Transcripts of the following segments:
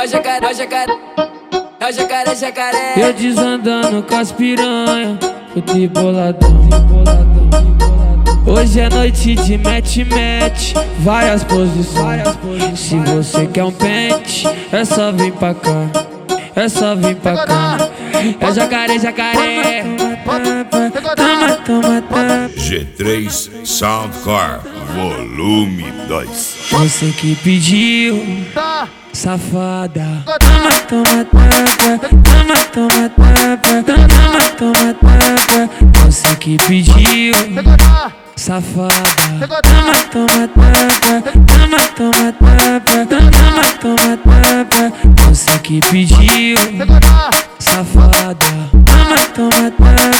jacaré. Eu desandando com as piranha, fui boladão. Hoje é noite de match, várias posições. Se você quer um pente, é só vir pra cá, é só vir pra cá. É jacaré. Toma. G3 Soundcore Volume 2. Você que pediu, safada. Toma. Você que pediu, safada. Toma. Você que pediu, safada. Toma.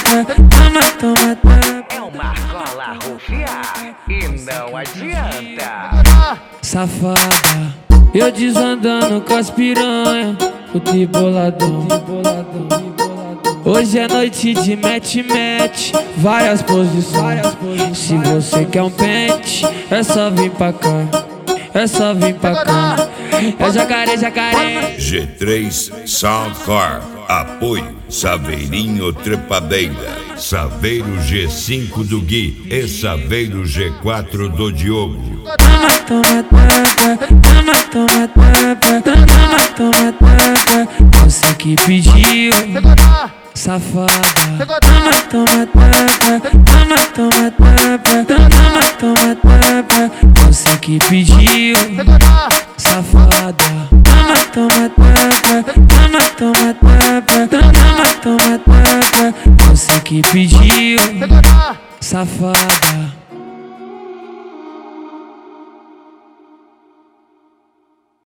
É uma cola rufia e não adianta. Safada, eu desandando com as piranha, fui boladão. Hoje é noite de match, várias posições. Se você quer um pente, é só vir pra cá, é só vir pra cá. É jacaré. G3 Soundcore. Apoio Saveirinho Trepadeira, Saveiro G5 do Gui e Saveiro G4 do Diogo. Toma. Você que pediu, safada. Toma. Você que pediu, safada. Toma. Você que pediu, safada.